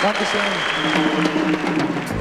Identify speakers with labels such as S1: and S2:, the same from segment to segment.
S1: Dankeschön.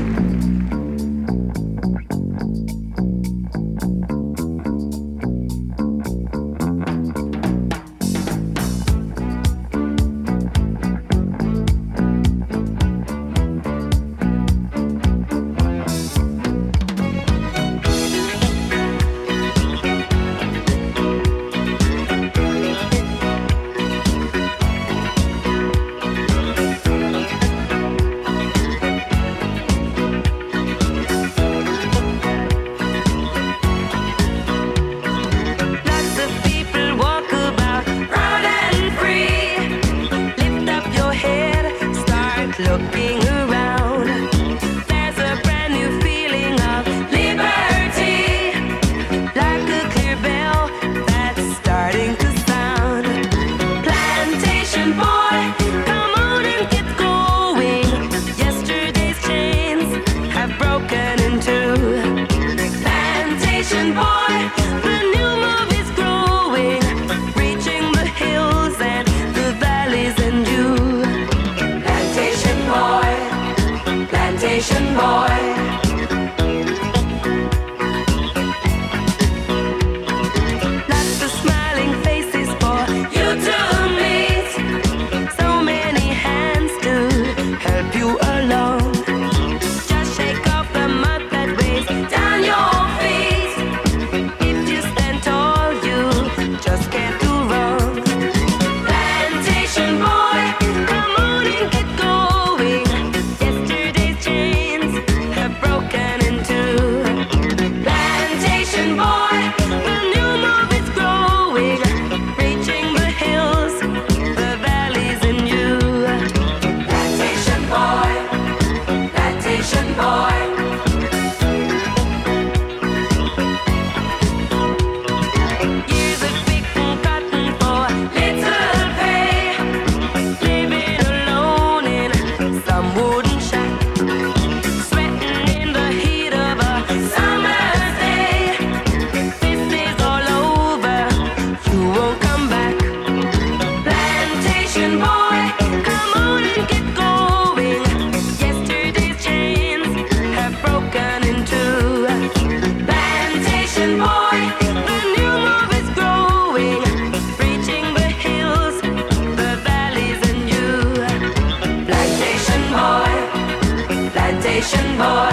S2: Looking around, there's a brand new feeling of liberty, like a clear bell that's starting to sound. Plantation boy, come on and get going. Yesterday's chains have broken in two. Plantation boy, the new move is growing, reaching the hills and the valleys and you. Plantation boy, lots of smiling faces for you to meet. So many hands to help you along. Just shake off the mud that weighs down your feet. If you stand tall, you just can't do wrong. Plantation boy, come on and get going. Broken into plantation boy, the new move is growing, reaching the hills, the valleys in you. Plantation boy, plantation boy. Years of picking cotton for little pay, living alone in some wooden shack. Plantation boy,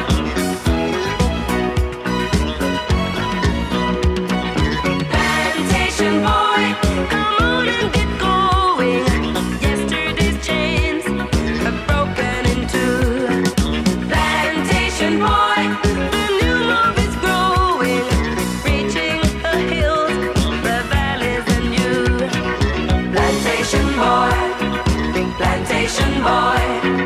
S2: plantation boy, come on and get going. Yesterday's chains have broken in two. Plantation boy, the new move is growing, reaching the hills, the valleys and you. Plantation boy, plantation boy.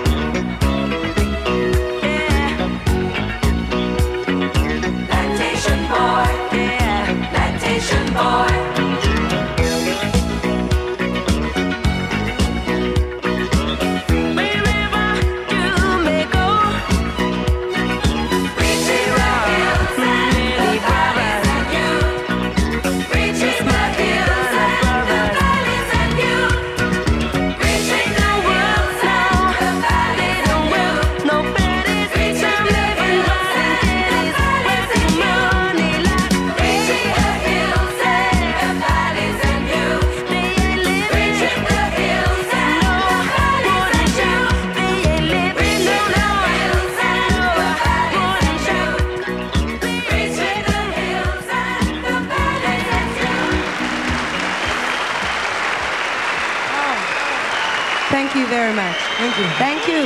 S3: Thank you very much.
S1: Thank you.
S3: Thank you.